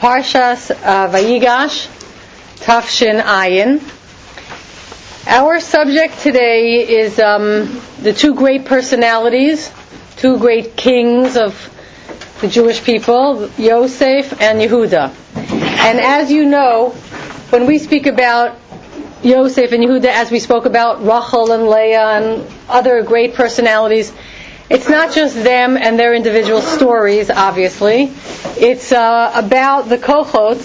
Parshas Vayigash, Tafshin Ayin. Our subject today is the two great personalities, two great kings of the Jewish people, Yosef and Yehuda. And as you know, when we speak about Yosef and Yehuda, as we spoke about Rachel and Leah and other great personalities, it's not just them and their individual stories, obviously. It's about the kochot,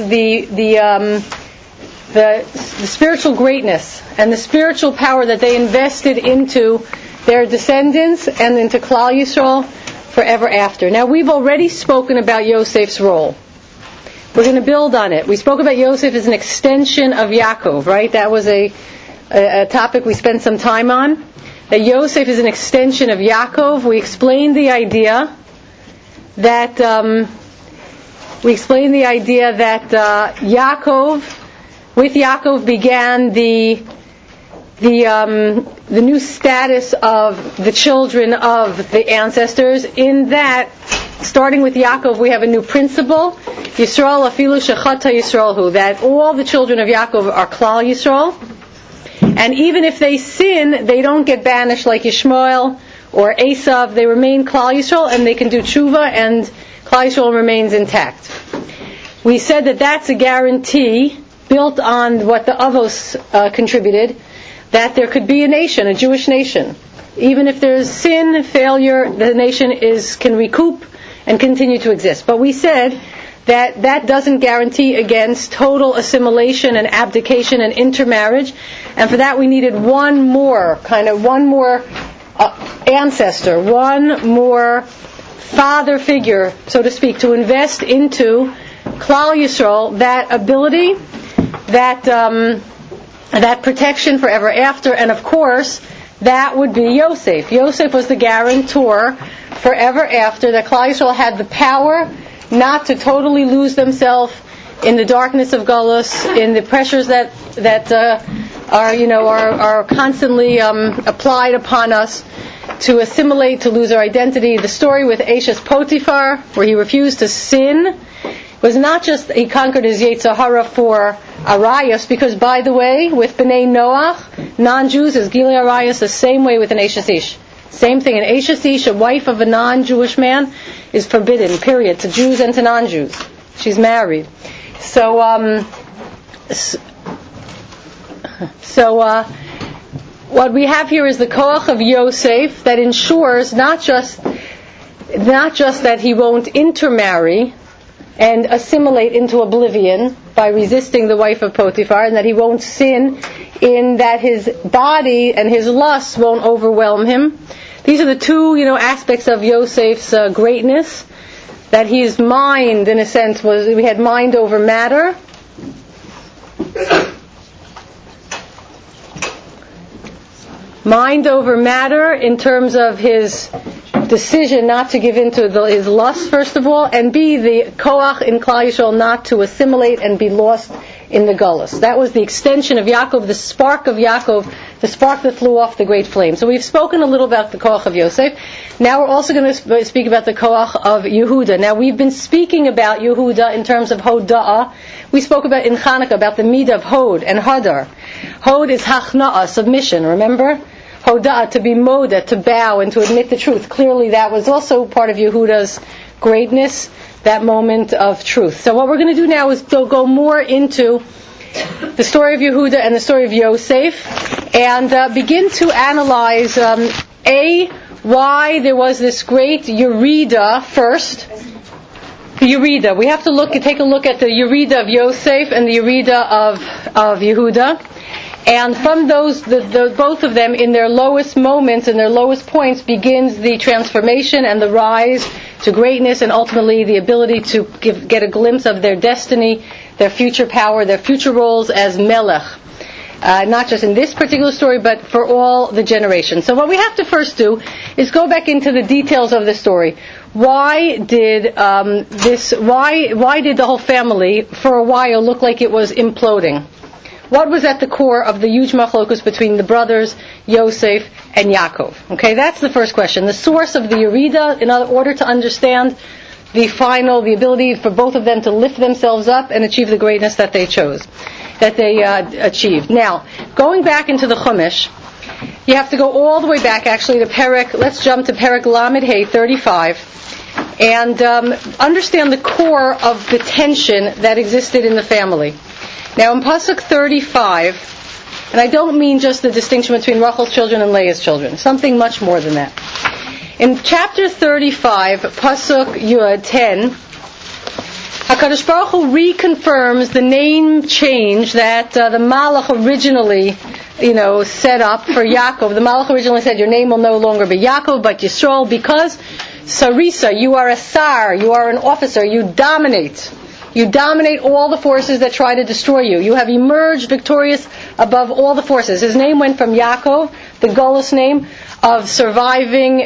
the spiritual greatness and the spiritual power that they invested into their descendants and into Klal Yisrael forever after. Now, we've already spoken about Yosef's role. We're going to build on it. We spoke about Yosef as an extension of Yaakov, right? That was a topic we spent some time on. That Yosef is an extension of Yaakov. We explained the idea that with Yaakov began the new status of the children of the ancestors. In that, starting with Yaakov, we have a new principle: Yisrael afilu shechata Yisraelhu, that all the children of Yaakov are Klal Yisrael. And even if they sin, they don't get banished like Yishmael or Esav. They remain Klal Yisrael and they can do tshuva and Klal Yisrael remains intact. We said that that's a guarantee built on what the Avos contributed, that there could be a nation, a Jewish nation. Even if there's sin, failure, the nation can recoup and continue to exist. But we said that doesn't guarantee against total assimilation and abdication and intermarriage. And for that we needed one more ancestor, one more father figure, so to speak, to invest into Klal Yisrael, that ability, that protection forever after. And of course, that would be Yosef. Yosef was the guarantor forever after, that Klal Yisrael had the power not to totally lose themselves in the darkness of Golus, in the pressures that are constantly applied upon us to assimilate, to lose our identity. The story with Eshes Potiphar, where he refused to sin, was not just he conquered his Yetzer Hara for Arayos, because, by the way, with Bnei Noach, non-Jews, is Gilui Arayos the same way with an Eshes Ish. Same thing. An Eshes Ish, a wife of a non-Jewish man, is forbidden, period, to Jews and to non-Jews. She's married. So what we have here is the koach of Yosef that ensures not just that he won't intermarry and assimilate into oblivion by resisting the wife of Potiphar, and that he won't sin, in that his body and his lusts won't overwhelm him. These are the two, aspects of Yosef's greatness. That his mind, in a sense, we had mind over matter. Mind over matter in terms of his decision not to give in to his lust, first of all, and B, the koach in Klal Yisrael not to assimilate and be lost in the Gullus. That was the extension of Yaakov, the spark of Yaakov, the spark that flew off the great flame. So we've spoken a little about the koach of Yosef. Now we're also going to speak about the koach of Yehuda. Now we've been speaking about Yehuda in terms of Hoda'ah. We spoke about in Chanukah about the midah of Hod and Hadar. Hod is hachna'ah, submission, remember? Hoda'ah, to be moda, to bow and to admit the truth. Clearly that was also part of Yehuda's greatness, that moment of truth. So what we're going to do now is go more into the story of Yehuda and the story of Yosef, and begin to analyze why there was this great Yerida first. The Yerida. We have to take a look at the Yerida of Yosef and the Yerida of Yehuda. And from those, both of them, in their lowest moments and their lowest points, begins the transformation and the rise to greatness, and ultimately the ability to get a glimpse of their destiny, their future power, their future roles as Melech. Not just in this particular story, but for all the generations. So what we have to first do is go back into the details of the story. Why did the whole family, for a while, look like it was imploding? What was at the core of the huge machlokus between the brothers, Yosef and Yaakov? Okay, that's the first question. The source of the Yerida, in order to understand the ability for both of them to lift themselves up and achieve the greatness that they achieved. Now, going back into the Chumash, you have to go all the way back, actually, to Perek. Let's jump to Perek Lamed Hey 35, and understand the core of the tension that existed in the family. Now, in Pasuk 35, and I don't mean just the distinction between Rachel's children and Leah's children, something much more than that. In chapter 35, Pasuk Yud 10, HaKadosh Baruch Hu reconfirms the name change that the Malach originally, set up for Yaakov. The Malach originally said, your name will no longer be Yaakov, but Yisrael, because Sarisa, you are a Sar, you are an officer, you dominate. You dominate all the forces that try to destroy you. You have emerged victorious above all the forces. His name went from Yaakov, the Golos name, of surviving,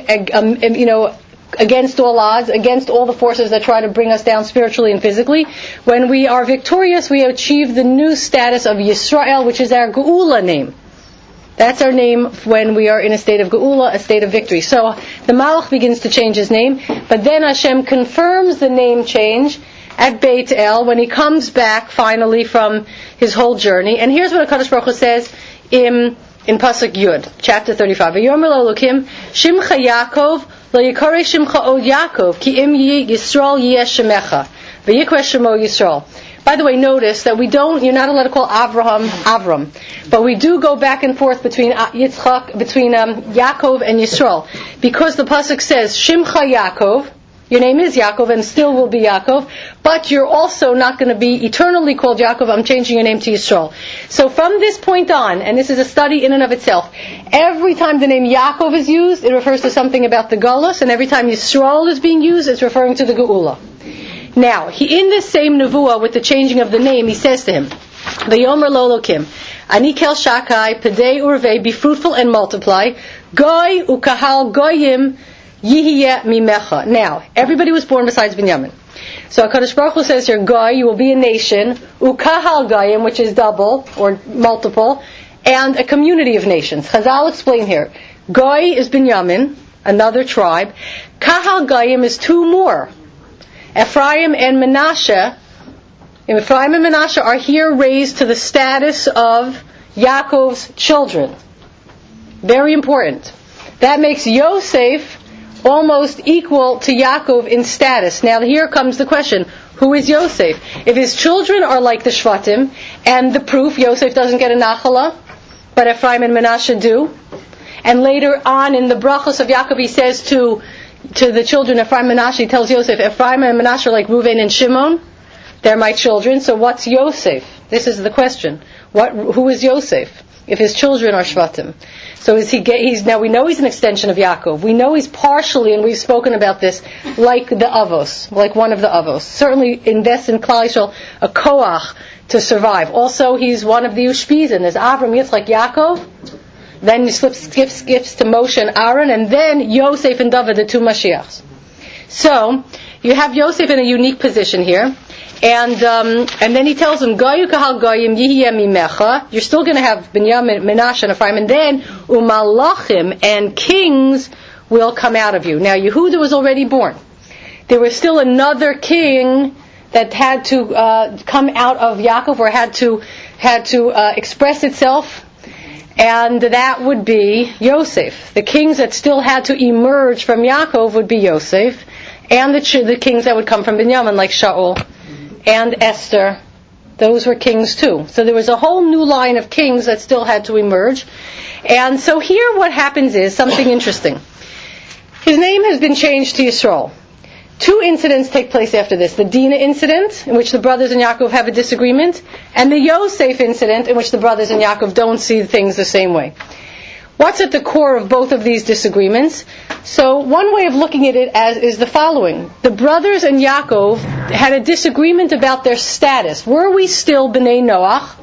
against all odds, against all the forces that try to bring us down spiritually and physically. When we are victorious, we achieve the new status of Yisrael, which is our Geula name. That's our name when we are in a state of Geula, a state of victory. So the Malach begins to change his name, but then Hashem confirms the name change at Beit El when he comes back finally from his whole journey. And here's what HaKadosh Baruch Hu says in Pasuk Yud, chapter 35. V'yomer lo Elokim, Shimcha Yaakov, lo yikarei Shimcha od Yaakov, ki im Yisrael yeh shemecha, v'yikra shemo Yisrael. By the way, notice that you're not allowed to call Avraham Avram, but we do go back and forth between Yitzchak, between Yaakov and Yisrael, because the Pasuk says, Shimcha Yaakov, your name is Yaakov and still will be Yaakov, but you're also not going to be eternally called Yaakov. I'm changing your name to Yisrael. So from this point on, and this is a study in and of itself, every time the name Yaakov is used, it refers to something about the Golus, and every time Yisrael is being used, it's referring to the Geula. Now, in this same Nevuah, with the changing of the name, he says to him, V'yomer lo Elokim, Ani kel shakai, pedei urvei, be fruitful and multiply, goy ukahal goyim, Yihiyeh mimecha. Now, everybody was born besides Binyamin. So HaKadosh Baruch Hu says here, Goy, you will be a nation, ukahal goyim, which is double, or multiple, and a community of nations. Chazal explain here, Goy is Binyamin, another tribe. Kahal goyim is two more. Ephraim and Menashe. Ephraim and Menashe are here raised to the status of Yaakov's children. Very important. That makes Yosef almost equal to Yaakov in status. Now here comes the question, who is Yosef? If his children are like the Shvatim, and the proof, Yosef doesn't get a Nachala, but Ephraim and Menashe do. And later on in the brachos of Yaakov, he says to the children, Ephraim and Menashe, he tells Yosef, Ephraim and Menashe are like Reuven and Shimon, they're my children, so what's Yosef? This is the question. Who is Yosef? If his children are Shvatim. So now we know he's an extension of Yaakov. We know he's partially, and we've spoken about this, like the Avos, like one of the Avos. Certainly invests in Klal Yisrael a koach to survive. Also, he's one of the Ushpizin. There's Avram, Yitzchak, Yaakov. Then you skips to Moshe and Aaron, and then Yosef and David, the two Mashiachs. So you have Yosef in a unique position here. And then he tells him, Goyu kahal goyim yihiyeh mimecha. You're still going to have Binyamin, Menashe, and Ephraim, and then umalachim, and kings will come out of you. Now Yehuda was already born. There was still another king that had to come out of Yaakov, or had to express itself, and that would be Yosef. The kings that still had to emerge from Yaakov would be Yosef, and the kings that would come from Binyamin, like Shaul and Esther. Those were kings too. So there was a whole new line of kings that still had to emerge. And so here what happens is something interesting. His name has been changed to Yisrael. Two incidents take place after this. The Dinah incident, in which the brothers and Yaakov have a disagreement, and the Yosef incident, in which the brothers and Yaakov don't see things the same way. What's at the core of both of these disagreements? So one way of looking at it is the following. The brothers and Yaakov had a disagreement about their status. Were we still Bnei Noach?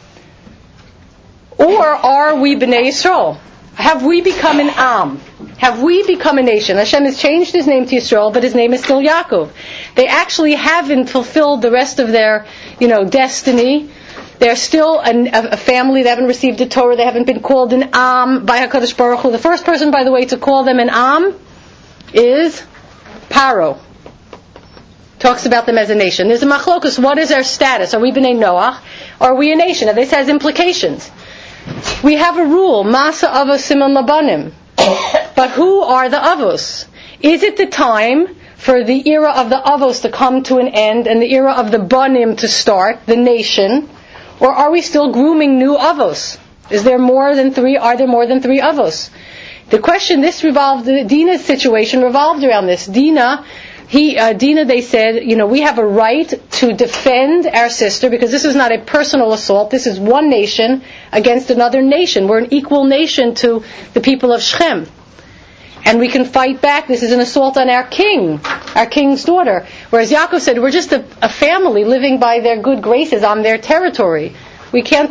Or are we Bnei Yisrael? Have we become an Am? Have we become a nation? Hashem has changed his name to Yisrael, but his name is still Yaakov. They actually haven't fulfilled the rest of their, destiny. They're still a family. They haven't received the Torah. They haven't been called an Am by HaKadosh Baruch Hu. The first person, by the way, to call them an Am is Paro. talks about them as a nation. There's a machlokus. What is our status? Are we b'nei Noach? Or are we a nation? Now, this has implications. We have a rule, Masa Avos Siman Labanim. But who are the Avos? Is it the time for the era of the Avos to come to an end and the era of the Banim to start, the nation? Or are we still grooming new Avos? Are there more than three Avos? The question, Dina's situation revolved around this. Dina, they said, we have a right to defend our sister because this is not a personal assault. This is one nation against another nation. We're an equal nation to the people of Shechem. And we can fight back. This is an assault on our king's daughter. Whereas Yaakov said, we're just a family living by their good graces on their territory. We can't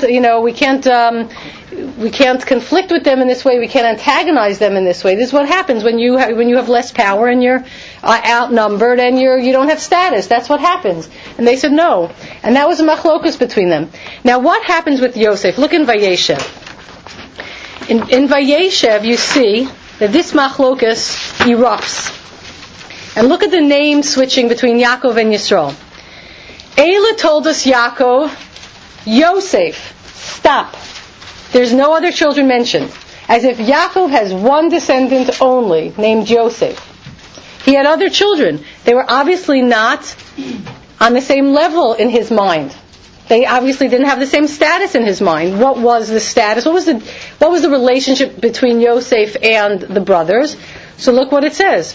conflict with them in this way. We can't antagonize them in this way. This is what happens when you have less power and you're outnumbered and you don't have status. That's what happens. And they said no. And that was a machlokus between them. Now what happens with Yosef? Look in Vayeshev. In Vayeshev you see that this machlokus erupts. And look at the name switching between Yaakov and Yisrael. Eila told us Yaakov, Yosef, stop. There's no other children mentioned. As if Yaakov has one descendant only, named Yosef. He had other children. They were obviously not on the same level in his mind. They obviously didn't have the same status in his mind. What was the status? What was the relationship between Yosef and the brothers? So look what it says.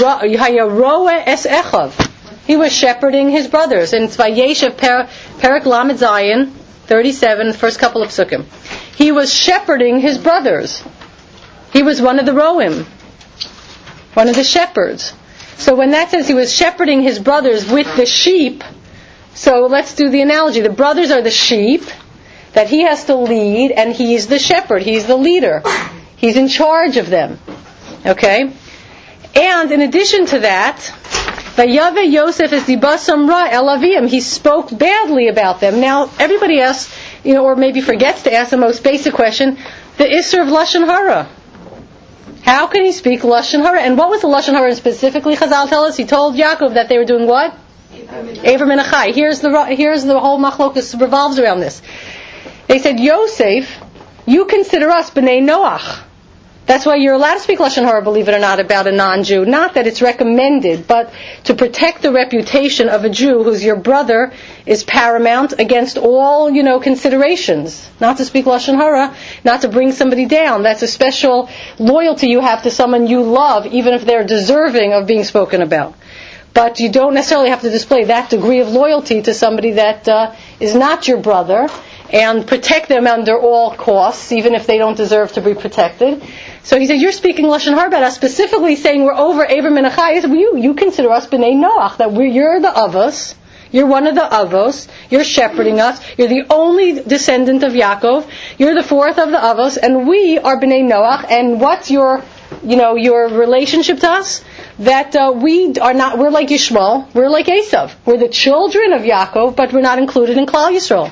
He was shepherding his brothers. In Vayeshev Perek Lamed Zayin 37, first couple of psukim. He was shepherding his brothers. He was one of the roim, one of the shepherds. So when that says he was shepherding his brothers with the sheep, so let's do the analogy. The brothers are the sheep that he has to lead, and he's the shepherd. He's the leader. He's in charge of them. Okay? And in addition to that, Vayave Yosef es dibasam ra el avim. He spoke badly about them. Now, everybody asks, or maybe forgets to ask the most basic question, the Isser of Lashon Hara. How can he speak Lashon Hara? And what was the Lashon Hara specifically? Chazal tell us, he told Yaakov that they were doing what? Avram and Achai. Here's the whole machlokus revolves around this. They said, Yosef, you consider us b'nei Noach. That's why you're allowed to speak Lashon Hara, believe it or not, about a non-Jew. Not that it's recommended, but to protect the reputation of a Jew who's your brother is paramount against all, considerations. Not to speak Lashon Hara, not to bring somebody down. That's a special loyalty you have to someone you love, even if they're deserving of being spoken about. But you don't necessarily have to display that degree of loyalty to somebody that is not your brother, and protect them under all costs, even if they don't deserve to be protected. So he said, you're speaking Lashon Hara about us, specifically saying we're over Avram and Achai. He said, you consider us b'nei Noach, that you're the Avos, you're one of the Avos, you're shepherding us, you're the only descendant of Yaakov, you're the fourth of the Avos, and we are b'nei Noach, and what's your relationship to us? That we're like Yishmael, we're like Esav. We're the children of Yaakov, but we're not included in Klal Yisrael.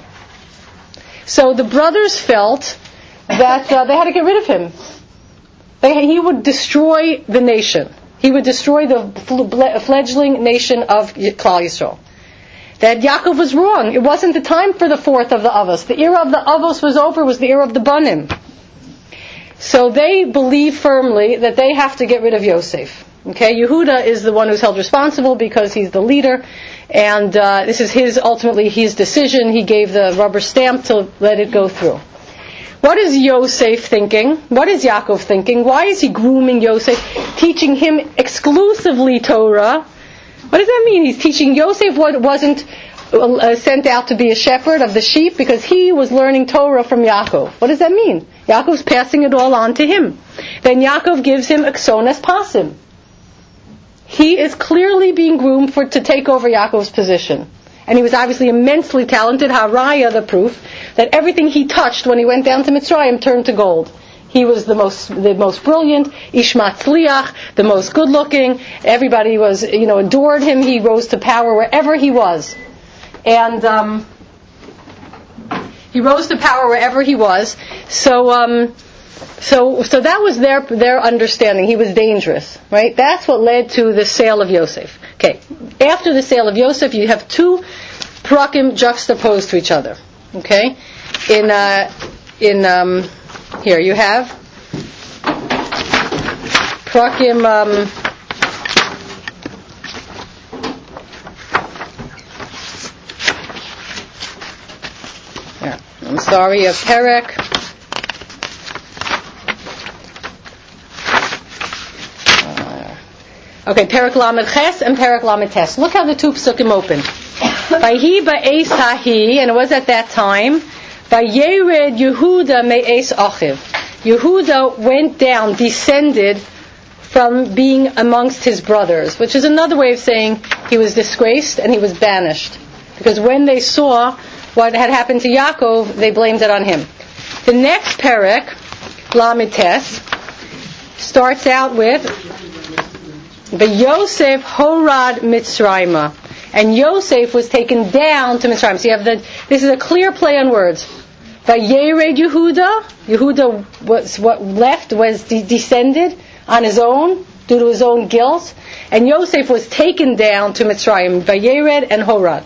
So the brothers felt that they had to get rid of him. He would destroy the nation. He would destroy the fledgling nation of Klal Yisrael. That Yaakov was wrong. It wasn't the time for the fourth of the Avos. The era of the Avos was over. It was the era of the Banim. So they believe firmly that they have to get rid of Yosef. Okay, Yehuda is the one who's held responsible because he's the leader, and this is ultimately his decision. He gave the rubber stamp to let it go through. What is Yosef thinking? What is Yaakov thinking? Why is he grooming Yosef, teaching him exclusively Torah? What does that mean? He's teaching Yosef what wasn't sent out to be a shepherd of the sheep because he was learning Torah from Yaakov. What does that mean? Yaakov's passing it all on to him. Then Yaakov gives him Aksonas Pasim. He is clearly being groomed to take over Yaakov's position. And he was obviously immensely talented. Haraya, the proof, that everything he touched when he went down to Mitzrayim turned to gold. He was the most brilliant, Ishmatzliach, the most good looking. Everybody was, adored him. He rose to power wherever he was. And he rose to power wherever he was. So that was their understanding. He was dangerous, right? That's what led to the sale of Yosef. Okay. after the sale of Yosef, you have two prakim juxtaposed to each other. Okay? Here you have prakim. I'm sorry, a perek. Perek Lamed Ches and Perek Lamed Tes. Look how the two psukim open. Vayhi ba'es hahi, and it was at that time. Vayered Yehuda me'es achiv. Yehuda went down, descended from being amongst his brothers, which is another way of saying he was disgraced and he was banished. Because when they saw what had happened to Yaakov, they blamed it on him. The next perek, Lamed Tes, starts out with Yosef horad Mitzrayma, and Yosef was taken down to Mitzrayim. So you have this is a clear play on words. Vayered Yehuda, Yehuda was what left was descended on his own due to his own guilt, and Yosef was taken down to Mitzrayim. Vayered and Hurad.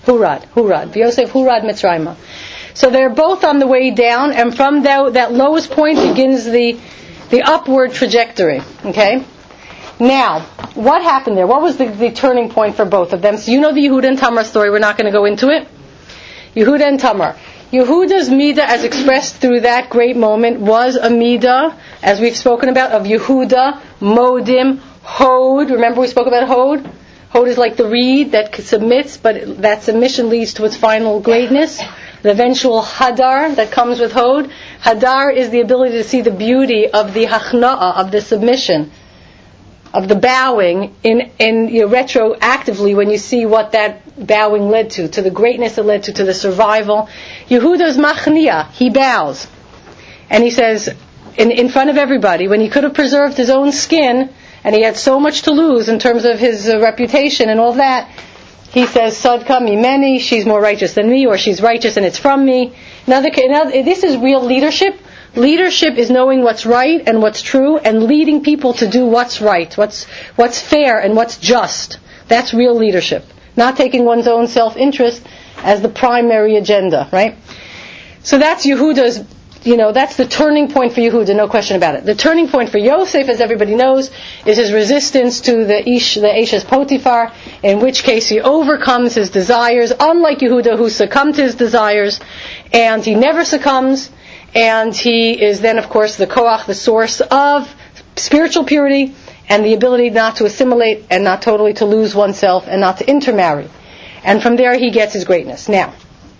Yosef Hurad Mitzrayma. So they're both on the way down, and from that lowest point begins the upward trajectory. Okay? Now, what happened there? What was the turning point for both of them? So you know the Yehuda and Tamar story. We're not going to go into it. Yehuda and Tamar. Yehuda's midah, as expressed through that great moment, was a midah, as we've spoken about, of Yehuda, Modim, Hod. Remember we spoke about Hod? Hod is like the reed that submits, but that submission leads to its final greatness. The eventual Hadar that comes with Hod. Hadar is the ability to see the beauty of the Hachna'ah, of the submission, of the bowing, retroactively when you see what that bowing led to the greatness it led to the survival. Yehuda's machniah, he bows. And he says, in front of everybody, when he could have preserved his own skin, and he had so much to lose in terms of his reputation and all that, he says, Sadka mimeni, she's more righteous than me, or she's righteous and it's from me. Now, this is real leadership. Leadership is knowing what's right and what's true, and leading people to do what's right, what's fair and what's just. That's real leadership. Not taking one's own self-interest as the primary agenda, right? So that's Yehuda's, that's the turning point for Yehuda, no question about it. The turning point for Yosef, as everybody knows, is his resistance to the Eshes Potiphar, in which case he overcomes his desires, unlike Yehuda, who succumbed to his desires, and he never succumbs, and he is then, of course, the koach, the source of spiritual purity, and the ability not to assimilate, and not totally to lose oneself, and not to intermarry. And from there he gets his greatness. Now,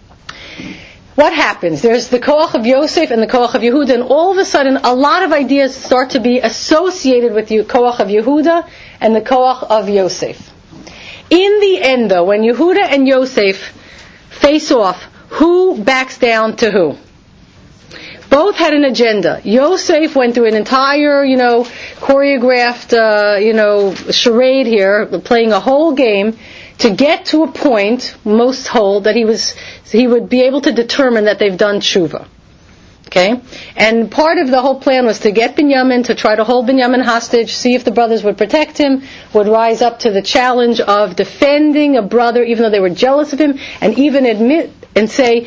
what happens? There's the koach of Yosef and the koach of Yehuda, and all of a sudden a lot of ideas start to be associated with the koach of Yehuda and the koach of Yosef. In the end, though, when Yehuda and Yosef face off, who backs down to who? Both had an agenda. Yosef went through an entire, choreographed, charade here, playing a whole game to get to a point, most hold, that he would be able to determine that they've done tshuva. Okay? And part of the whole plan was to get Binyamin, to try to hold Binyamin hostage, see if the brothers would protect him, would rise up to the challenge of defending a brother, even though they were jealous of him, and even admit and say,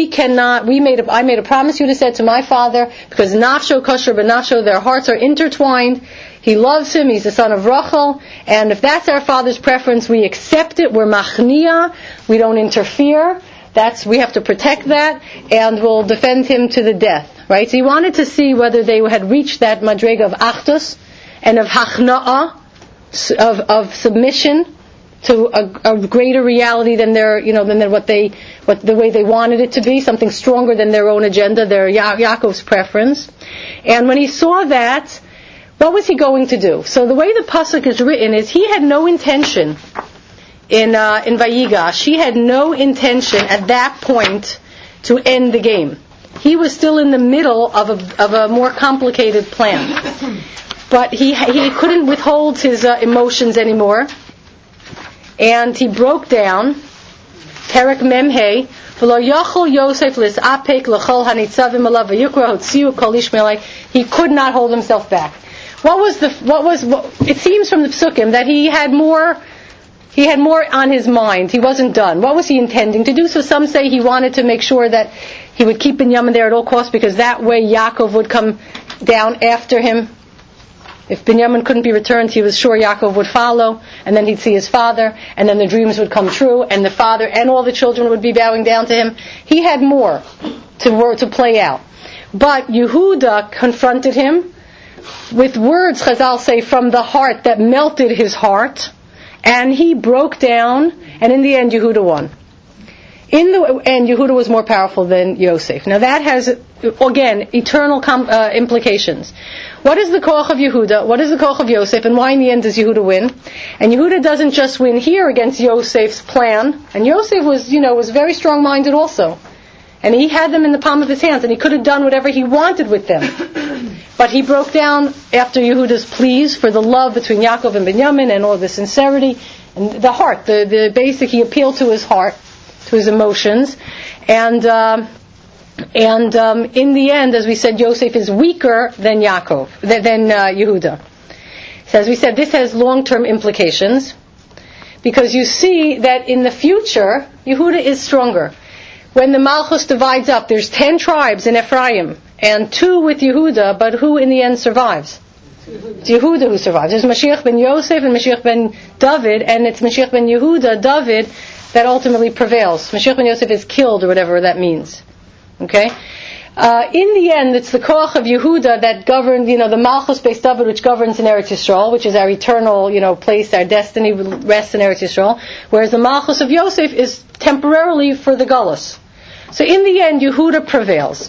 I made a promise you to say to my father, because nafsho kosher benafsho, their hearts are intertwined. He loves him, he's the son of Rachel, and if that's our father's preference, we accept it, we're machniah, we don't interfere, we have to protect that, and we'll defend him to the death, right? So he wanted to see whether they had reached that madrega of achdus, and of hachna'ah, of submission, to a greater reality than the way they wanted it to be, something stronger than their own agenda, their Yaakov's preference. And when he saw that, what was he going to do? So the way the pasuk is written is he had no intention in Vayigash. He had no intention at that point to end the game. He was still in the middle of a more complicated plan, but he couldn't withhold his emotions anymore. And he broke down, Perek Memhei, V'lo yachol Yosef lis'apek l'chol hanitzavim alav v'yukra hotziu kol ishmaelai. He could not hold himself back. It seems from the psukim that he had more He had more on his mind. He wasn't done. What was he intending to do? So some say he wanted to make sure that he would keep Binyamin there at all costs, because that way Yaakov would come down after him. If Binyamin couldn't be returned, he was sure Yaakov would follow, and then he'd see his father, and then the dreams would come true, and the father and all the children would be bowing down to him. He had more to play out. But Yehuda confronted him with words, Chazal say, from the heart that melted his heart, and he broke down, and in the end Yehuda won. In the end, Yehuda was more powerful than Yosef. Now that has, again, eternal implications. What is the koach of Yehuda? What is the koach of Yosef? And why in the end does Yehuda win? And Yehuda doesn't just win here against Yosef's plan. And Yosef was very strong-minded also. And he had them in the palm of his hands, and he could have done whatever he wanted with them. But he broke down after Yehuda's pleas for the love between Yaakov and Binyamin and all the sincerity and the heart, the basic. He appealed to his heart, to his emotions, and in the end, as we said, Yosef is weaker than Yehuda. So as we said, this has long-term implications, because you see that in the future, Yehuda is stronger. When the Malchus divides up, there's 10 tribes in Ephraim, and 2 with Yehuda, but who in the end survives? It's Yehuda who survives. There's Mashiach ben Yosef and Mashiach ben David, and it's Mashiach ben Yehuda, David, that ultimately prevails. Mashiach ben Yosef is killed, or whatever that means. Okay? In the end, it's the koach of Yehuda that governed, the Malchus Beis David, which governs in Eretz Yisrael, which is our eternal, place, our destiny rests in Eretz Yisrael, whereas the Malchus of Yosef is temporarily for the Galus. So in the end, Yehuda prevails.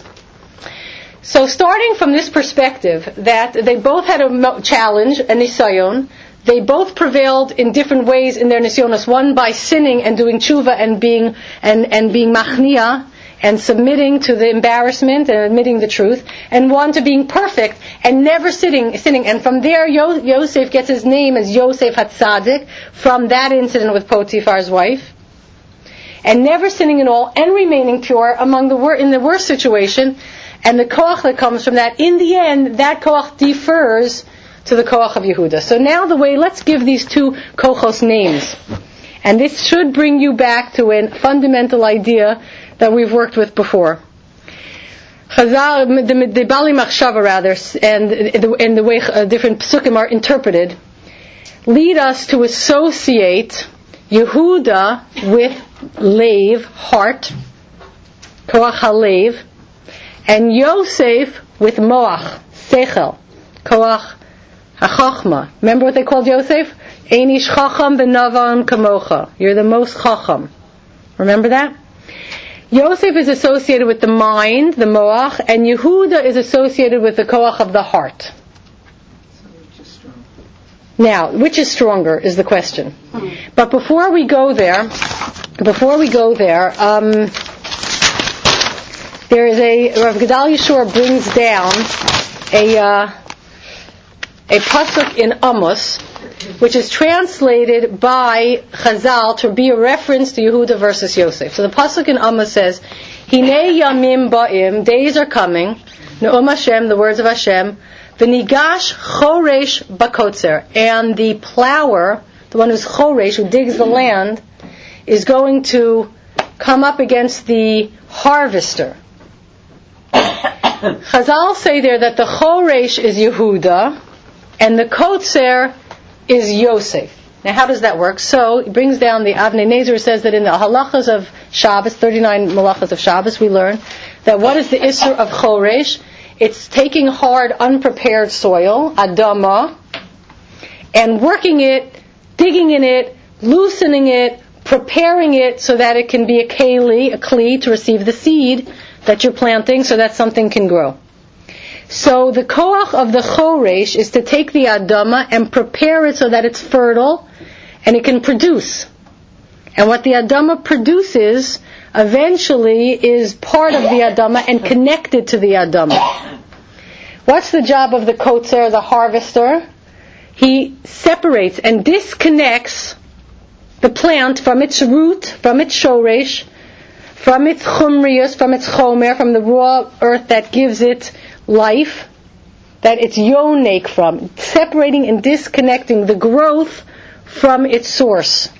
So starting from this perspective, that they both had a challenge, a nisayon, they both prevailed in different ways in their nisyonos, one by sinning and doing tshuva and being machnia, and submitting to the embarrassment and admitting the truth, and one to being perfect and never sinning. And from there, Yosef gets his name as Yosef HaTzadik, from that incident with Potiphar's wife, and never sinning at all, and remaining pure in the worst situation, and the koach that comes from that. In the end, that koach defers to the koach of Yehuda. So now let's give these two kochos names. And this should bring you back to a fundamental idea that we've worked with before. Chazal, the Bali Machshava rather, and the way different psukim are interpreted, lead us to associate Yehuda with Lev, heart, Koach HaLev, and Yosef with Moach, Sechel, Koach HaChochma. Remember what they called Yosef? Einish Chacham v'Navan Kamocha. You're the most Chacham. Remember that? Yosef is associated with the mind, the Moach, and Yehuda is associated with the Koach of the heart. So which is stronger? Now, which is stronger is the question. But before we go there, there is Rav Gedal Yeshua brings down a pasuk in Amos, which is translated by Chazal to be a reference to Yehuda versus Yosef. So the pasuk in Amos says, "Hinei yamim ba'im, days are coming, Ne'um Hashem, the words of Hashem, v'nigash choresh bakotzer, and the plower, the one who's choresh, who digs the land, is going to come up against the harvester." Chazal say there that the choresh is Yehuda, and the kotzer is Yosef. Now how does that work? So he brings down the Avnei Nezer, says that in the halachas of Shabbos, 39 malachas of Shabbos, we learn that what is the isser of choresh? It's taking hard, unprepared soil, adama, and working it, digging in it, loosening it, preparing it so that it can be a kli to receive the seed that you're planting so that something can grow. So the koach of the choresh is to take the adama and prepare it so that it's fertile and it can produce. And what the adama produces eventually is part of the adama and connected to the adama. What's the job of the kotzer, the harvester? He separates and disconnects the plant from its root, from its shoresh, from its chumrius, from its chomer, from the raw earth that gives it life, that it's yonek from, separating and disconnecting the growth from its source.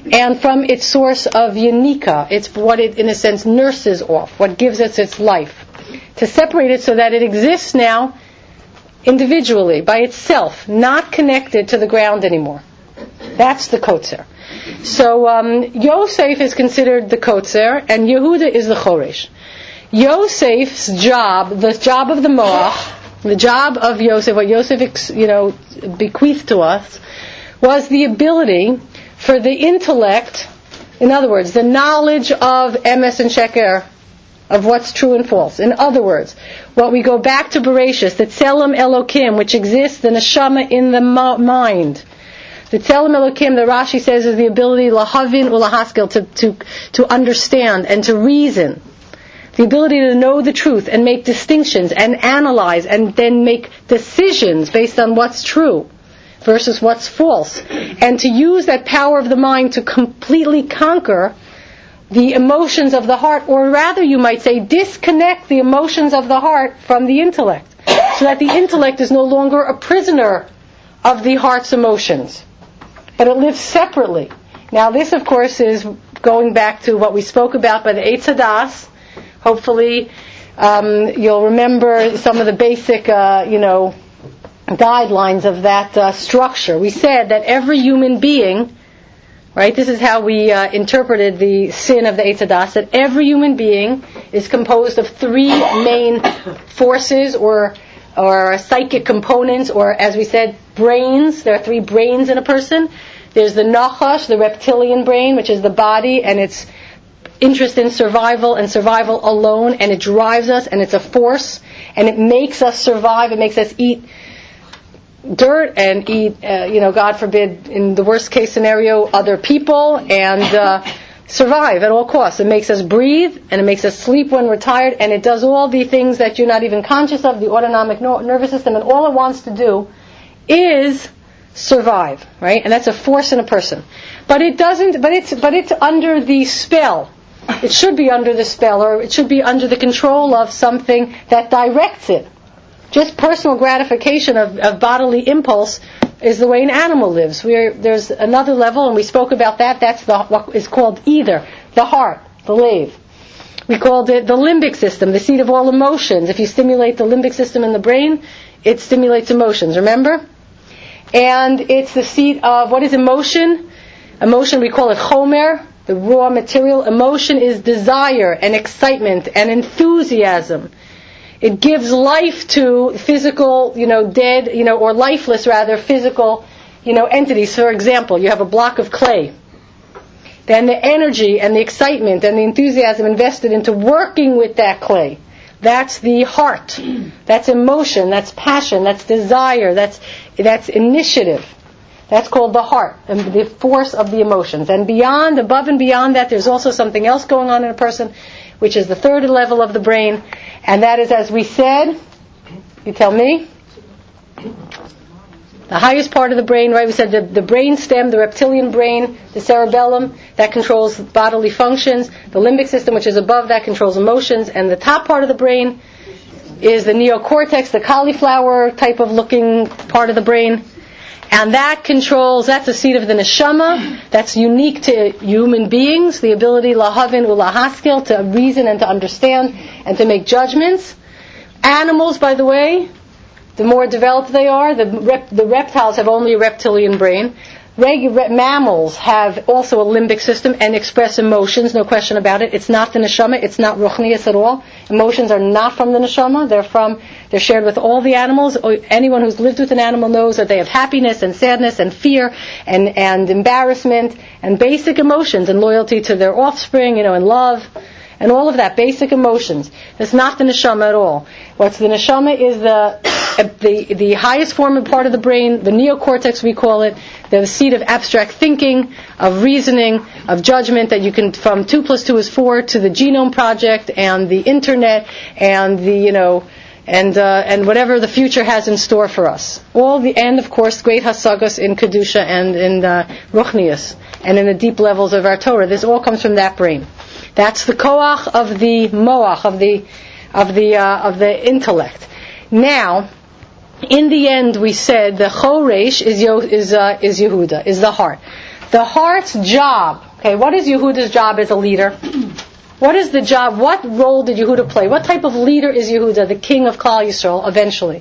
and from its source of Yanika. It's what it, in a sense, nurses off, what gives it its life. To separate it so that it exists now individually, by itself, not connected to the ground anymore. That's the Kotzer. So Yosef is considered the Kotzer, and Yehuda is the Choresh. Yosef's job, the job of the Moach, the job of Yosef, what Yosef bequeathed to us, was the ability for the intellect, in other words, the knowledge of Emes and Sheker, of what's true and false. In other words, what we go back to Bereshis, the Tzelem Elokim, which exists, the neshama in the mind. The Tzelem Elokim, the Rashi says, is the ability lahavin ulahaskel, to understand and to reason. The ability to know the truth and make distinctions and analyze and then make decisions based on what's true versus what's false. And to use that power of the mind to completely conquer the emotions of the heart, or rather you might say disconnect the emotions of the heart from the intellect, so that the intellect is no longer a prisoner of the heart's emotions, but it lives separately. Now this, of course, is going back to what we spoke about by the Eitz Hadas. Hopefully you'll remember some of the basic guidelines of that structure. We said that every human being, right, this is how we interpreted the sin of the Eitz Hadas, that every human being is composed of three main forces or psychic components, or as we said, brains. There are three brains in a person. There's the Nachash, the reptilian brain, which is the body, and its interest in survival and survival alone, and it drives us, and it's a force, and it makes us survive. It makes us eat dirt and eat, God forbid, in the worst case scenario, other people, and survive at all costs. It makes us breathe, and it makes us sleep when we're tired, and it does all the things that you're not even conscious of, the autonomic nervous system, and all it wants to do is survive, right? And that's a force in a person. But it doesn't, but it's under the spell. It should be under the spell, or it should be under the control of something that directs it. Just personal gratification of bodily impulse is the way an animal lives. There's another level, and we spoke about that. That's what is called either the heart, the lave. We called it the limbic system, the seat of all emotions. If you stimulate the limbic system in the brain, it stimulates emotions, remember? And it's the seat of, what is emotion? Emotion, we call it chomer, the raw material. Emotion is desire and excitement and enthusiasm. It gives life to physical, dead, or lifeless rather, physical, entities. For example, you have a block of clay. Then the energy and the excitement and the enthusiasm invested into working with that clay. That's the heart. That's emotion. That's passion. That's desire. That's initiative. That's called the heart, and the force of the emotions. And above and beyond that, there's also something else going on in a person, which is the third level of the brain, and that is, as we said, you tell me, the highest part of the brain, right? We said the brain stem, the reptilian brain, the cerebellum, that controls bodily functions. The limbic system, which is above that, controls emotions. And the top part of the brain is the neocortex, the cauliflower type of looking part of the brain. And that's the seat of the neshama. That's unique to human beings, the ability lahavin ulahaskel, to reason and to understand and to make judgments. Animals, by the way, the more developed they are, the reptiles have only a reptilian brain. Mammals have also a limbic system and express emotions, no question about it. It's not the neshama, it's not ruchnius at all. Emotions are not from the neshama, they're shared with all the animals. Anyone who's lived with an animal knows that they have happiness and sadness and fear and embarrassment and basic emotions and loyalty to their offspring, and love. And all of that, basic emotions. It's not the neshama at all. What's the neshama is the highest form and part of the brain, the neocortex we call it, the seat of abstract thinking, of reasoning, of judgment, that you can, from 2 + 2 is 4 to the Genome Project and the Internet and and whatever the future has in store for us. And of course, great hasagas in Kedusha and in Ruchnius and in the deep levels of our Torah. This all comes from that brain. That's the koach of the moach, of the intellect. Now, in the end, we said the choresh is Yehuda, is the heart. The heart's job. Okay, what is Yehuda's job as a leader? What is the job? What role did Yehuda play? What type of leader is Yehuda, the king of Klal Yisrael, eventually?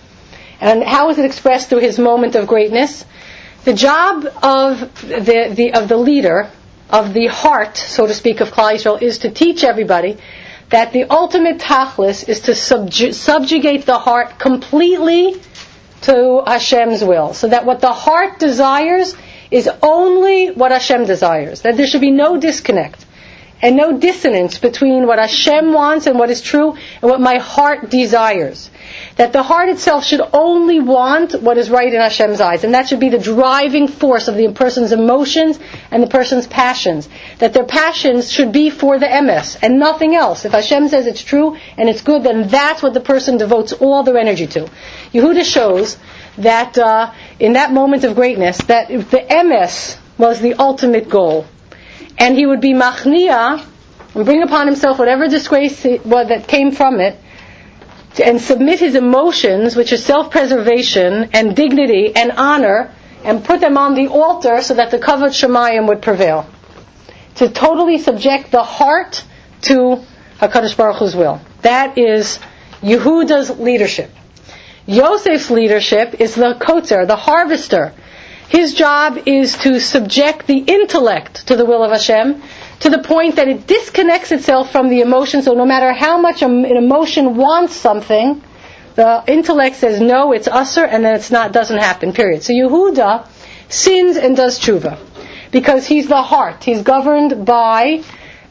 And how is it expressed through his moment of greatness? The job of the leader, of the heart, so to speak, of Klal Yisrael, is to teach everybody that the ultimate tachlis is to subjugate the heart completely to Hashem's will. So that what the heart desires is only what Hashem desires. That there should be no disconnect and no dissonance between what Hashem wants and what is true and what my heart desires. That the heart itself should only want what is right in Hashem's eyes. And that should be the driving force of the person's emotions and the person's passions. That their passions should be for the emes and nothing else. If Hashem says it's true and it's good, then that's what the person devotes all their energy to. Yehuda shows that in that moment of greatness, that the emes was the ultimate goal. And he would be machnia and bring upon himself whatever disgrace that came from it, and submit his emotions, which is self-preservation and dignity and honor, and put them on the altar so that the kavod shemayim would prevail. To totally subject the heart to HaKadosh Baruch Hu's will. That is Yehuda's leadership. Yosef's leadership is the kotzer, the harvester. His job is to subject the intellect to the will of Hashem, to the point that it disconnects itself from the emotion. So no matter how much an emotion wants something, the intellect says no, it's usher, and then it's not, doesn't happen, period. So Yehuda sins and does tshuva because he's the heart. He's governed by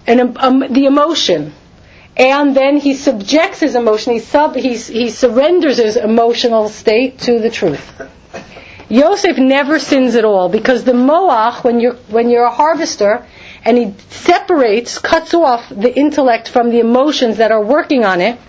the emotion, and then he subjects his emotion. He surrenders his emotional state to the truth. Yosef never sins at all because the moach, when you're a harvester, and he cuts off the intellect from the emotions that are working on it,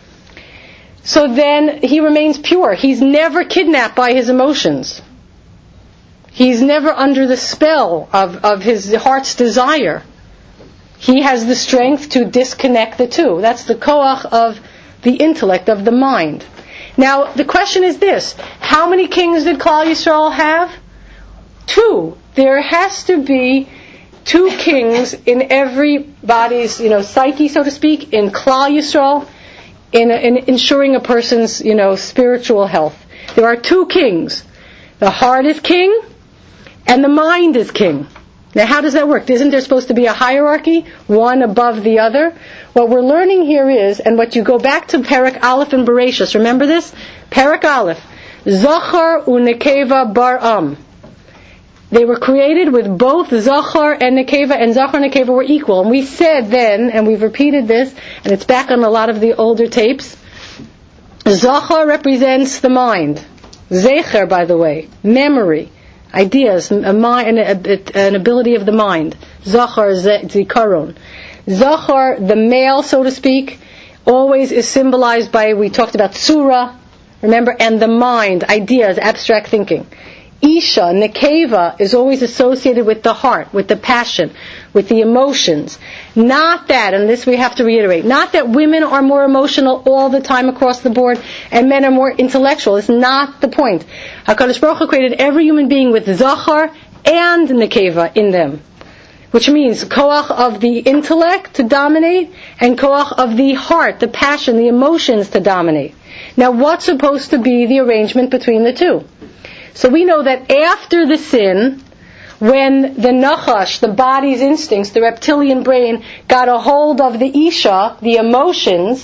so then he remains pure. He's never kidnapped by his emotions. He's never under the spell of his heart's desire. He has the strength to disconnect the two. That's the koach of the intellect, of the mind. Now, the question is this: how many kings did Klal Yisrael have? 2. There has to be 2 kings in everybody's, psyche, so to speak, in Klal Yisrael, in ensuring a person's, spiritual health. There are 2 kings. The heart is king, and the mind is king. Now, how does that work? Isn't there supposed to be a hierarchy, one above the other? What we're learning here is, and what you go back to Perek Aleph and Bereshis, remember this? Perek Aleph, Zachar u'Nekeva bar'am. They were created with both Zachar and Nekeva, and Zachar and Nekeva were equal. And we said then, and we've repeated this, and it's back on a lot of the older tapes, Zachar represents the mind. Zecher, by the way, memory, ideas, an ability of the mind. Zachar, zikaron. Zachar, the male, so to speak, always is symbolized by, we talked about surah, remember, and the mind, ideas, abstract thinking. Isha, Nekeva, is always associated with the heart, with the passion, with the emotions. Not that, and this we have to reiterate, not that women are more emotional all the time across the board and men are more intellectual. It's not the point. HaKadosh Baruch Hu created every human being with Zachar and Nekeva in them, which means koach of the intellect to dominate and koach of the heart, the passion, the emotions to dominate. Now, what's supposed to be the arrangement between the two? So we know that after the sin, when the nachash, the body's instincts, the reptilian brain, got a hold of the isha, the emotions,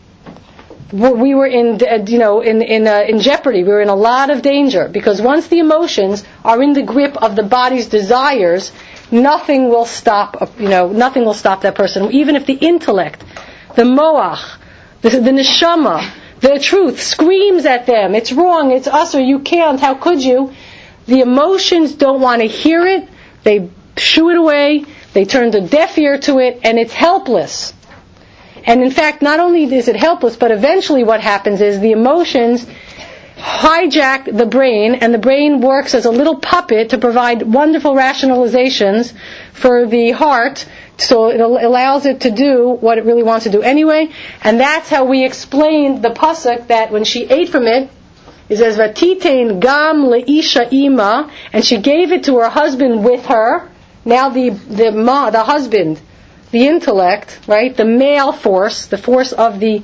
we were in jeopardy. We were in a lot of danger, because once the emotions are in the grip of the body's desires, nothing will stop that person. Even if the intellect, the moach, the neshama, the truth screams at them, it's wrong, it's usher, you can't, how could you? The emotions don't want to hear it, they shoo it away, they turn a deaf ear to it, and it's helpless. And in fact, not only is it helpless, but eventually what happens is the emotions hijack the brain, and the brain works as a little puppet to provide wonderful rationalizations for the heart, so it allows it to do what it really wants to do anyway. And that's how we explained the pasuk that when she ate from it, It says, Vatitein gam leisha ima, and she gave it to her husband with her. Now the husband, the intellect, right, the male force, the force of the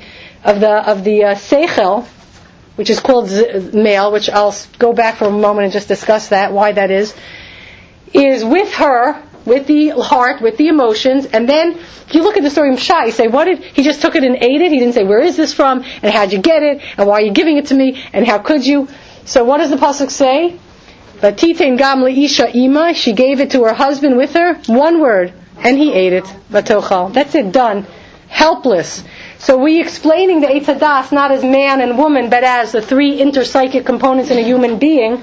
seichel, which is called male, which I'll go back for a moment and just discuss that, why that is with her, with the heart, with the emotions. And then if you look at the story of Shai, you say, he just took it and ate it? He didn't say, where is this from? And how'd you get it? And why are you giving it to me? And how could you? So what does the pasuk say? Vatitein gam leisha ima, she gave it to her husband with her. One word. And he ate it. Vatochal. That's it, done. Helpless. So we explaining the Eitz Hadas not as man and woman, but as the three interpsychic components in a human being,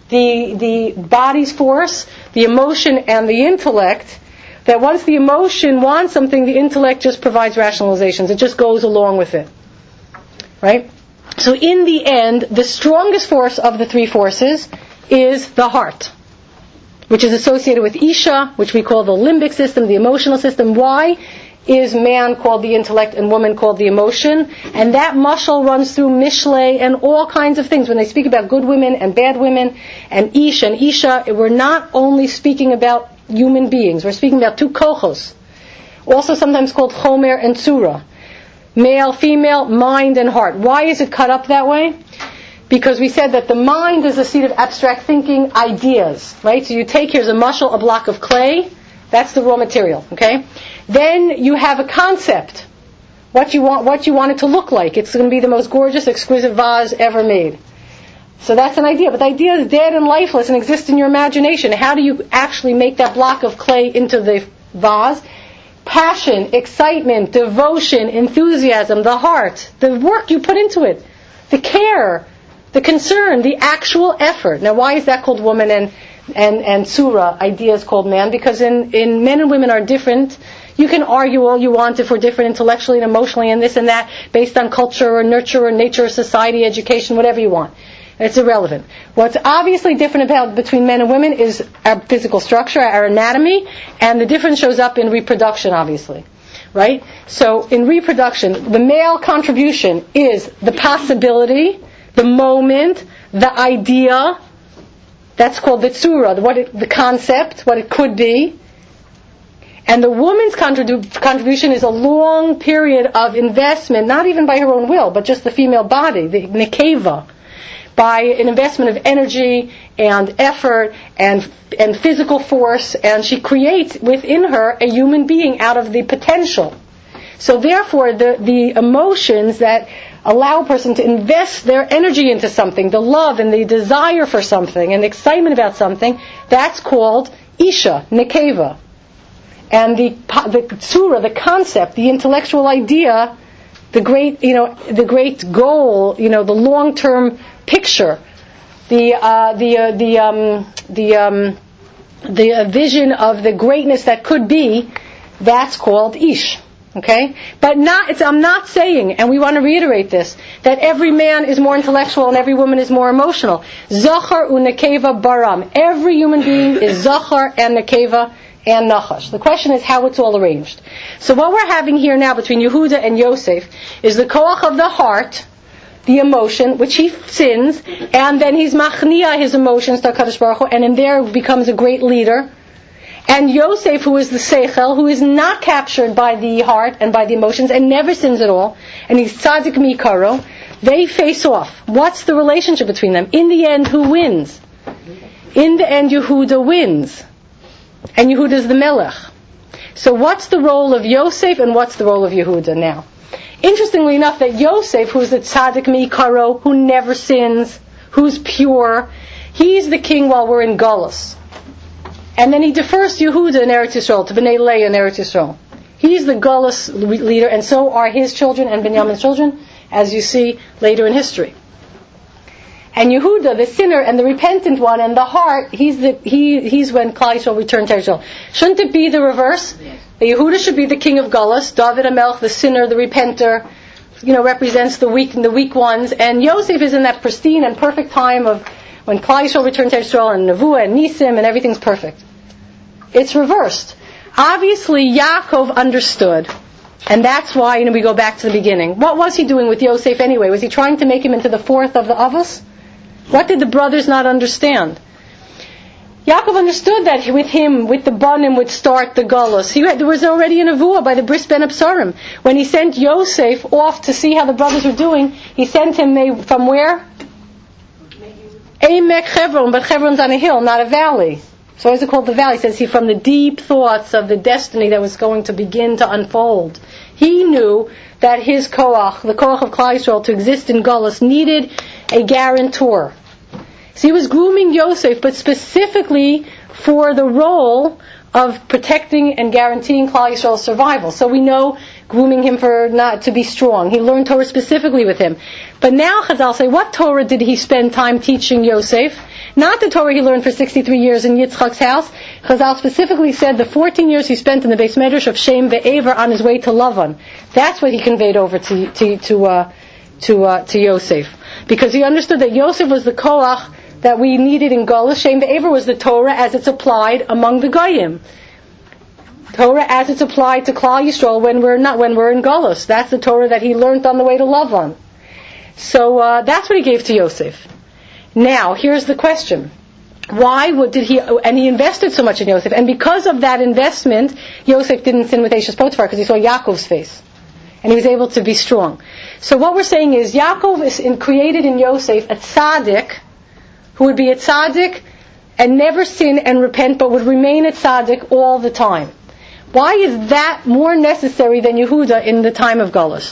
the body's force, the emotion, and the intellect, that once the emotion wants something, the intellect just provides rationalizations. It just goes along with it. Right? So in the end, the strongest force of the three forces is the heart, which is associated with Isha, which we call the limbic system, the emotional system. Why is man called the intellect and woman called the emotion? And that mashal runs through Mishlei and all kinds of things. When they speak about good women and bad women and Ish and Isha, we're not only speaking about human beings. We're speaking about two kochos, also sometimes called Chomer and Tzura. Male, female, mind and heart. Why is it cut up that way? Because we said that the mind is the seat of abstract thinking, ideas, right? So you take, here's a mashal, a block of clay, that's the raw material, okay? Then you have a concept, what you want it to look like. It's going to be the most gorgeous, exquisite vase ever made. So that's an idea, but the idea is dead and lifeless and exists in your imagination. How do you actually make that block of clay into the vase? Passion, excitement, devotion, enthusiasm, the heart, the work you put into it, the care, the concern, the actual effort. Now, why is that called woman and Tzura, idea is called man? Because in men and women are different. You can argue all you want if we're different intellectually and emotionally and this and that, based on culture or nurture or nature or society, education, whatever you want. It's irrelevant. What's obviously different between men and women is our physical structure, our anatomy, and the difference shows up in reproduction, obviously. Right? So in reproduction, the male contribution is the possibility, the moment, the idea. That's called the tzura, the concept, what it could be. And the woman's contribution is a long period of investment, not even by her own will, but just the female body, the nekeva, by an investment of energy and effort and physical force, and she creates within her a human being out of the potential. So therefore, the emotions that allow a person to invest their energy into something, the love and the desire for something and the excitement about something, that's called Isha, Nekeva. And the tzura, the concept, the intellectual idea, the great goal, the long-term picture, the vision of the greatness that could be, that's called Ish. Okay? But I'm not saying, and we want to reiterate this, that every man is more intellectual and every woman is more emotional. Zachar u'nekeva baram. Every human being is Zachar and Nekeva and Nachash. The question is how it's all arranged. So what we're having here now between Yehuda and Yosef is the koach of the heart, the emotion, which he sins, and then he's machnia his emotions to HaKadosh Baruch Hu, and in there becomes a great leader. And Yosef, who is the seichel, who is not captured by the heart and by the emotions, and never sins at all, and he's tzaddik mikaro, they face off. What's the relationship between them? In the end, who wins? In the end, Yehuda wins. And Yehuda is the melech. So what's the role of Yosef and what's the role of Yehuda now? Interestingly enough, that Yosef, who's the tzaddik mikaro, who never sins, who's pure, he's the king while we're in Galus. And then he defers to Yehuda in Eretz Yisrael, to Bnei Leah in Eretz Yisrael. He's the Galus leader, and so are his children and Binyamin's children, as you see later in history. And Yehuda, the sinner and the repentant one, and the heart, he's when Klal Yisrael returned to Israel. Shouldn't it be the reverse? Yes. The Yehuda should be the king of Galus. David HaMelech, the sinner, the repenter, represents the weak ones. And Yosef is in that pristine and perfect time of when Klal Yisrael returned to Israel, and Nevuah and Nisim, and everything's perfect. It's reversed. Obviously, Yaakov understood. And that's why, we go back to the beginning. What was he doing with Yosef anyway? Was he trying to make him into the fourth of the Avos? What did the brothers not understand? Yaakov understood that with him, with the Banim, would start the Galus. There was already a nevuah by the Bris Ben Absarim. When he sent Yosef off to see how the brothers were doing, he sent him from where? Emek Hebron, but Hebron's on a hill, not a valley. So why is it called the valley? He says he from the deep thoughts of the destiny that was going to begin to unfold. He knew that his koach, the koach of Klal Yisrael, to exist in Galus, needed a guarantor. So he was grooming Yosef, but specifically for the role of protecting and guaranteeing Klal Yisrael's survival. So we know grooming him for not to be strong. He learned Torah specifically with him. But now Chazal say, what Torah did he spend time teaching Yosef? Not the Torah he learned for 63 years in Yitzchak's house. Chazal specifically said the 14 years he spent in the Beis Medrash of Shem ve'Ever on his way to Lavan. That's what he conveyed over to Yosef. Because he understood that Yosef was the koach that we needed in Golus. Shem ve'Ever was the Torah as it's applied among the Goyim. Torah as it's applied to Klal Yisrael when we're in Golus. That's the Torah that he learned on the way to Lavan. So that's what he gave to Yosef. Now, here's the question. And he invested so much in Yosef, and because of that investment, Yosef didn't sin with Ashes Potiphar because he saw Yaakov's face. And he was able to be strong. So what we're saying is, Yaakov is created in Yosef a tzaddik, who would be a tzaddik and never sin and repent, but would remain a tzaddik all the time. Why is that more necessary than Yehuda in the time of Golus?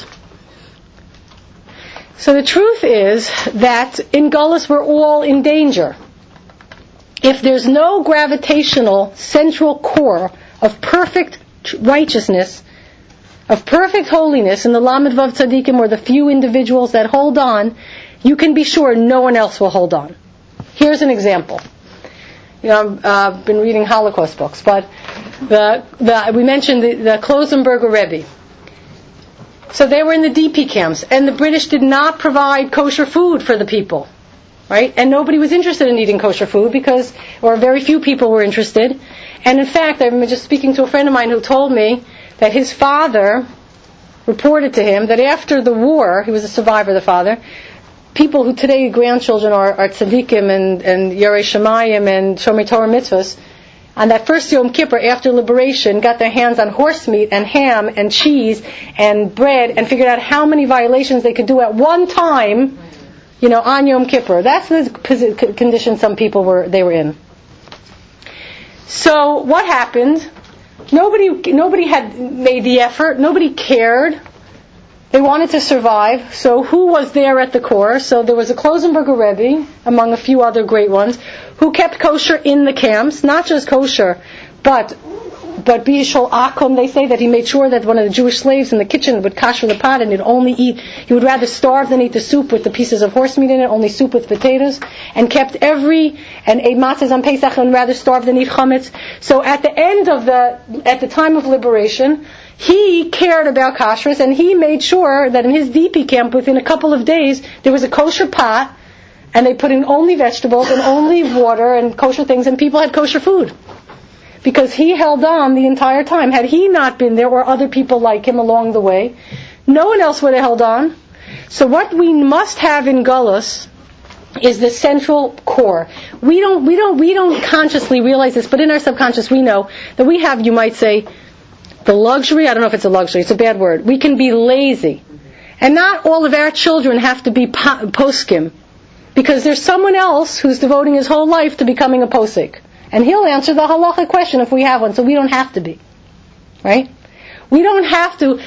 So the truth is that in Golus we're all in danger. If there's no gravitational central core of perfect righteousness, of perfect holiness in the Lamed Vav Tzadikim, or the few individuals that hold on, you can be sure no one else will hold on. Here's an example. I've been reading Holocaust books, but we mentioned the Klosenberger Rebbe. So they were in the DP camps, and the British did not provide kosher food for the people, right? And nobody was interested in eating kosher food or very few people were interested. And in fact, I'm just speaking to a friend of mine who told me that his father reported to him that after the war, he was a survivor, the father, people who today, grandchildren, are tzaddikim and Yarei Shemayim and Shomer Torah mitzvahs, on that first Yom Kippur, after liberation, got their hands on horse meat and ham and cheese and bread and figured out how many violations they could do at one time, on Yom Kippur. That's the condition some people were in. So what happened? Nobody had made the effort. Nobody cared. They wanted to survive. So who was there at the core? So there was a Klosenberger Rebbe, among a few other great ones, who kept kosher in the camps. Not just kosher, but bishol akum. They say that he made sure that one of the Jewish slaves in the kitchen would kasher the pot and he would rather starve than eat the soup with the pieces of horse meat in it, only soup with potatoes, and ate matzahs on Pesach and rather starve than eat chametz. So at the time of liberation, he cared about kashrus, and he made sure that in his DP camp, within a couple of days, there was a kosher pot, and they put in only vegetables and only water and kosher things, and people had kosher food. Because he held on the entire time. Had he not been there, or other people like him along the way, no one else would have held on. So what we must have in Golus is the central core. We don't consciously realize this, but in our subconscious we know that we have, you might say, the luxury. I don't know if it's a luxury, it's a bad word. We can be lazy. And not all of our children have to be poskim, because there's someone else who's devoting his whole life to becoming a posik. And he'll answer the halacha question if we have one, so we don't have to be. Right? We don't have to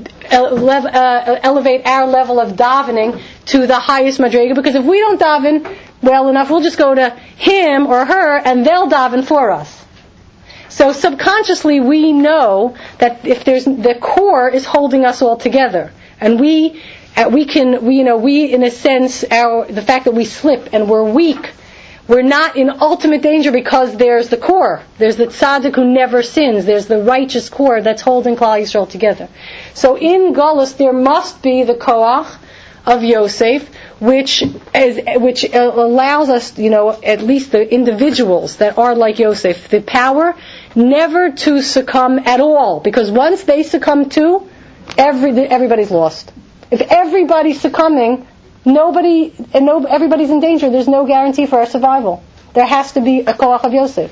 elevate our level of davening to the highest madrega, because if we don't daven well enough, we'll just go to him or her and they'll daven for us. So subconsciously we know that if the core is holding us all together, and we in a sense, the fact that we slip and we're weak, we're not in ultimate danger because there's the core. There's the tzaddik who never sins. There's the righteous core that's holding Klal Yisrael together. So in Golus there must be the koach of Yosef, which allows us, at least the individuals that are like Yosef, the power never to succumb at all. Because once they succumb to, everybody's lost. If everybody's succumbing, everybody's in danger. There's no guarantee for our survival. There has to be a koach of Yosef.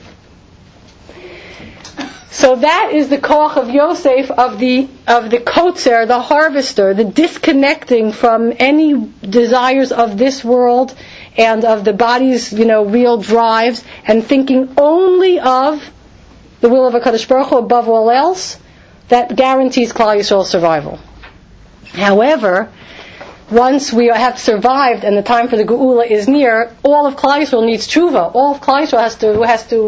So that is the koach of Yosef, of the kotzer, the harvester, the disconnecting from any desires of this world and of the body's, real drives, and thinking only of the will of HaKadosh Baruch Hu above all else. That guarantees Klal Yisrael's survival. However, once we have survived and the time for the Geula is near, all of Klal Yisrael needs tshuva. All of Klal Yisrael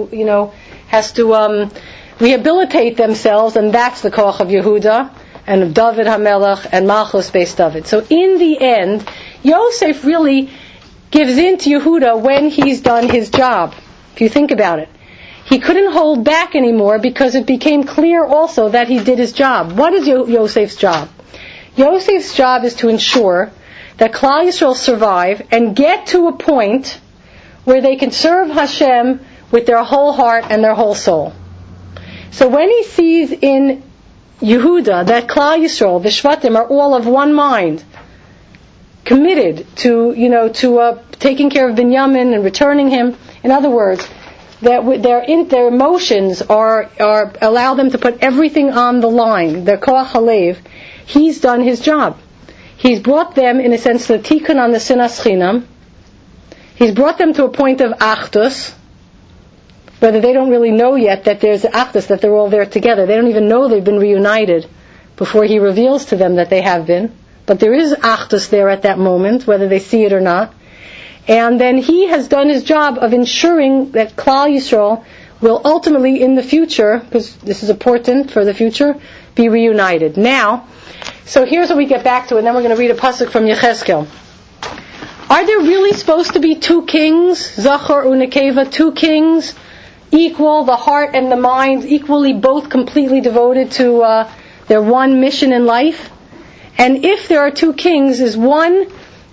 has to rehabilitate themselves, and that's the koach of Yehuda and of David HaMelech and Malchus Beis David. So in the end, Yosef really gives in to Yehuda when he's done his job. If you think about it, he couldn't hold back anymore because it became clear also that he did his job. What is Yosef's job? Yosef's job is to ensure that Klal Yisrael survive and get to a point where they can serve Hashem with their whole heart and their whole soul. So when he sees in Yehuda that Klal Yisrael, the Shvatim, are all of one mind, committed to taking care of Binyamin and returning him. In other words, that their emotions are allow them to put everything on the line. Their koach halev. He's done his job. He's brought them, in a sense, to the tikkun on the sinas chinam. He's brought them to a point of achdus, whether they don't really know yet that there's achdus, that they're all there together. They don't even know they've been reunited before he reveals to them that they have been. But there is achdus there at that moment, whether they see it or not. And then he has done his job of ensuring that Klal Yisrael will ultimately, in the future, because this is important for the future, be reunited. Now, so here's what we get back to, and then we're going to read a pasuk from Yechezkel. Are there really supposed to be two kings, Zachor Unekeva, two kings, equal, the heart and the mind, equally both completely devoted to their one mission in life? And if there are two kings, does one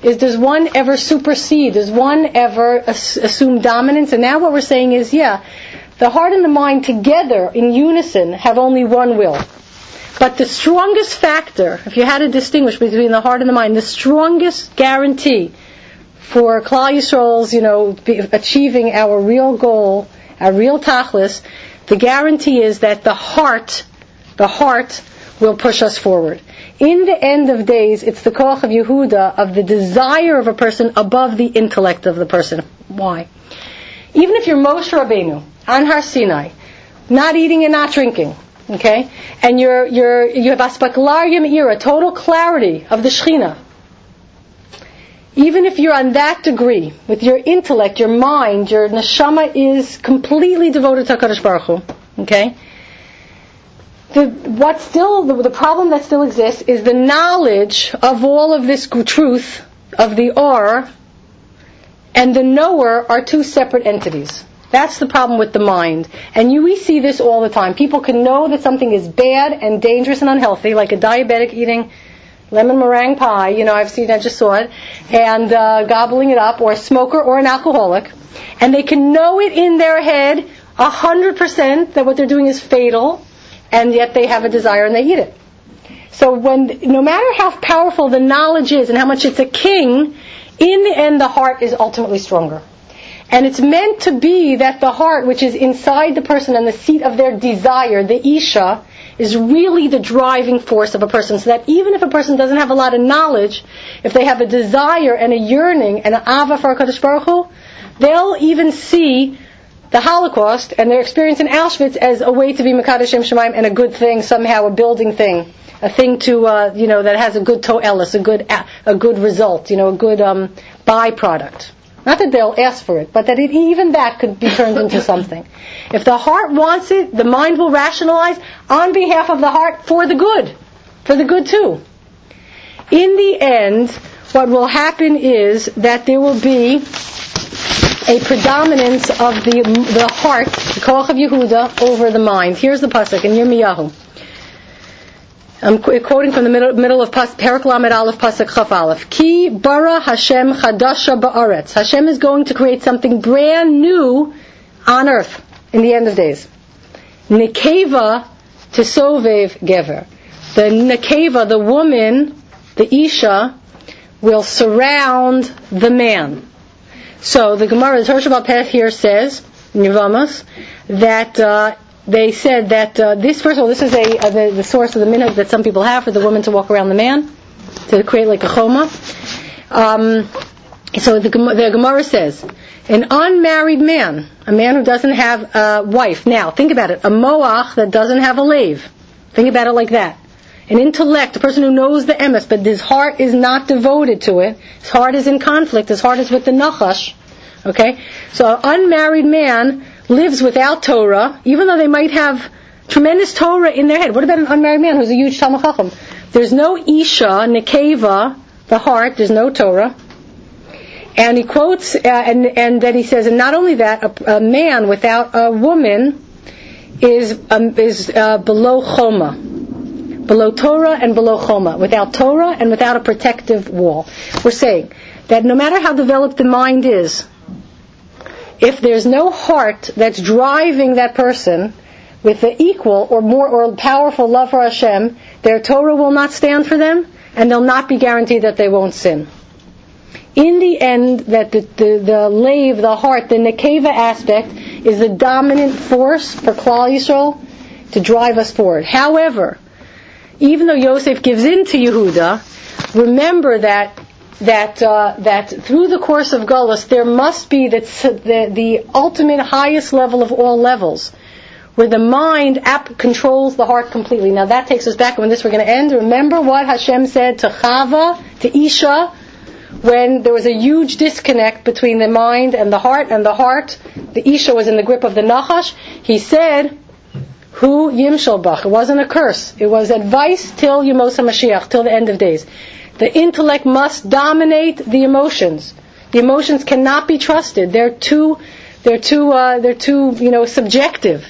ever supersede? Does one ever assume dominance? And now what we're saying is, the heart and the mind together in unison have only one will. But the strongest factor, if you had to distinguish between the heart and the mind, the strongest guarantee for Klal Yisrael's, achieving our real goal, our real tachlis, the guarantee is that the heart will push us forward. In the end of days, it's the koach of Yehuda, of the desire of a person above the intellect of the person. Why? Even if you're Moshe Rabbeinu, on Har Sinai, not eating and not drinking, okay, and you have aspaklar yemira, total clarity of the Shechina. Even if you're on that degree, with your intellect, your mind, your neshama is completely devoted to HaKadosh Baruch Hu, okay? The problem that still exists is the knowledge of all of this truth of the Or and the knower are two separate entities. That's the problem with the mind. And we see this all the time. People can know that something is bad and dangerous and unhealthy, like a diabetic eating lemon meringue pie, I just saw it, and gobbling it up, or a smoker or an alcoholic, and they can know it in their head 100% that what they're doing is fatal, and yet they have a desire and they eat it. So no matter how powerful the knowledge is and how much it's a king, in the end the heart is ultimately stronger. And it's meant to be that the heart, which is inside the person and the seat of their desire, the Isha, is really the driving force of a person. So that even if a person doesn't have a lot of knowledge, if they have a desire and a yearning and an ava for HaKadosh Baruch Hu, they'll even see the Holocaust and their experience in Auschwitz as a way to be Mekadosh Shem Shemaim and a good thing, somehow a building thing, a thing to that has a good to'elis, a good result, a good byproduct. Not that they'll ask for it, but that even that could be turned into something. If the heart wants it, the mind will rationalize on behalf of the heart for the good too. In the end, what will happen is that there will be a predominance of the heart, the koach of Yehuda, over the mind. Here's the pasuk in Yirmiyahu. I'm quoting from the middle of Perek Lamed Aleph, pasuk Chaf Aleph. Ki bara Hashem chadasha ba'aretz. Hashem is going to create something brand new on earth in the end of days. Nekeva tesovev gever. The nekeva, the woman, the Isha, will surround the man. So the Gemara, the Torah Shabbat Peh here says, in Yevamos, that they said that this, first of all, this is the source of the minhag that some people have for the woman to walk around the man, to create like a choma. So the Gemara says, an unmarried man, a man who doesn't have a wife. Now, think about it. A moach that doesn't have a lave. Think about it like that. An intellect, a person who knows the emes, but his heart is not devoted to it. His heart is in conflict. His heart is with the nachash. Okay? So an unmarried man lives without Torah, even though they might have tremendous Torah in their head. What about an unmarried man who's a huge Talmid Chacham? There's no Isha, Nekeva, the heart, there's no Torah. And he quotes, and then he says, and not only that, a man without a woman is below Choma. Below Torah and below Choma. Without Torah and without a protective wall. We're saying that no matter how developed the mind is, if there's no heart that's driving that person with the equal or more or powerful love for Hashem, their Torah will not stand for them, and they'll not be guaranteed that they won't sin. In the end, that the lave, the heart, the nekeva aspect is the dominant force for Klal Yisrael to drive us forward. However, even though Yosef gives in to Yehuda, remember that through the course of Gullus, there must be the ultimate highest level of all levels, where the mind controls the heart completely. Now that takes us back, and when this we're going to end, remember what Hashem said to Chava, to Isha, when there was a huge disconnect between the mind and the heart, the Isha was in the grip of the Nachash. He said, Hu Yimshal Bach. It wasn't a curse. It was advice till Yemos HaMashiach, till the end of days. The intellect must dominate the emotions. The emotions cannot be trusted. They're too subjective.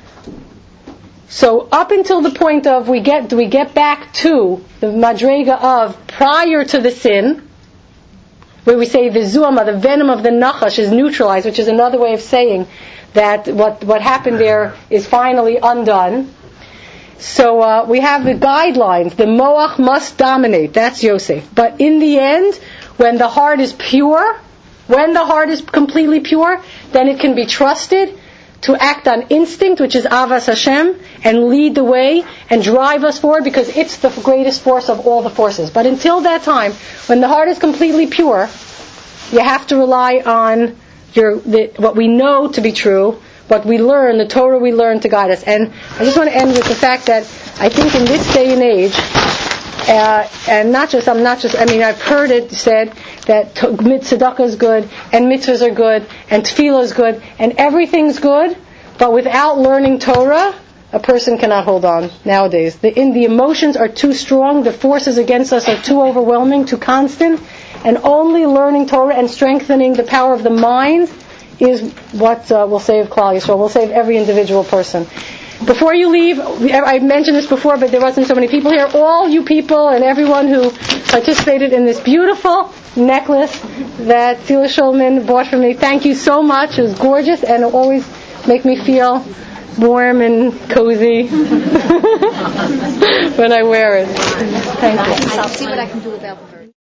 So up until the point of we get back to the madrega of prior to the sin, where we say the zuama, the venom of the nachash, is neutralized, which is another way of saying that what happened there is finally undone. So we have the guidelines. The moach must dominate. That's Yosef. But in the end, when the heart is pure, when the heart is completely pure, then it can be trusted to act on instinct, which is Avas Hashem, and lead the way and drive us forward, because it's the greatest force of all the forces. But until that time, when the heart is completely pure, you have to rely on what we know to be true, what we learn, the Torah we learn to guide us. And I just want to end with the fact that I think in this day and age, and I've heard it said that tzedakah is good, and mitzvahs are good, and tefillah is good, and everything's good, but without learning Torah, a person cannot hold on nowadays. The emotions are too strong, the forces against us are too overwhelming, too constant, and only learning Torah and strengthening the power of the mind is what will save Klal Yisrael, will save every individual person. Before you leave, I mentioned this before, but there wasn't so many people here. All you people and everyone who participated in this beautiful necklace that Sila Shulman bought for me, thank you so much. It was gorgeous, and it always makes me feel warm and cozy when I wear it. Thank you. I'll see what I can do about